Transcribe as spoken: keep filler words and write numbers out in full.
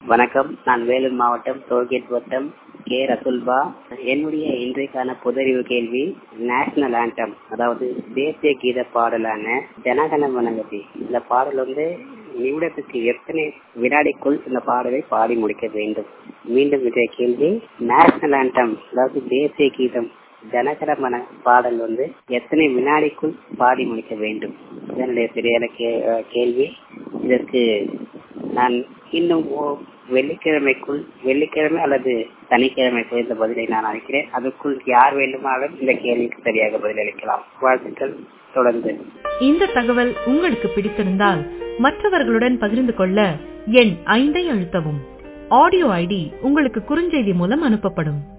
வணக்கம். நான் வேலூர் மாவட்டம் டோல்கேட் வட்டம் கே ரசுல்பா. என்னுடைய இன்றைக்கான பொதறிவு கேள்வி, நேஷனல் ஆண்டம் அதாவது தேசிய கீத பாடலான ஜனகன மனகதி இந்த பாடல் வந்து நிமிடத்துக்கு எத்தனை வினாடிக்குள் இந்த பாடலை பாடி முடிக்க வேண்டும்? மீண்டும் இன்றைய கேள்வி, நேஷனல் ஆண்டம் அதாவது தேசிய கீதம் ஜனகணமன பாடல் வந்து எத்தனை வினாடிக்குள் பாடி முடிக்க வேண்டும்? இதனுடைய சரியான கேள்வி. இதற்கு நான் இன்னும் வெள்ளிக்கிழமைக்குள் வெள்ளிக்கிழமை அல்லது சனிக்கிழமைக்குள் இந்த பதிலை நான் அளிக்கிறேன். அதுக்குள் யார் வேண்டுமானாலும் இந்த கேள்விக்கு சரியாக பதிலளிக்கலாம். வாழ்த்துக்கள். தொடர்ந்து இந்த தகவல் உங்களுக்கு பிடித்திருந்தால் மற்றவர்களுடன் பகிர்ந்து கொள்ள எண் ஐந்தை அழுத்தவும். ஆடியோ ஐடி உங்களுக்கு குறுஞ்செய்தி மூலம் அனுப்பப்படும்.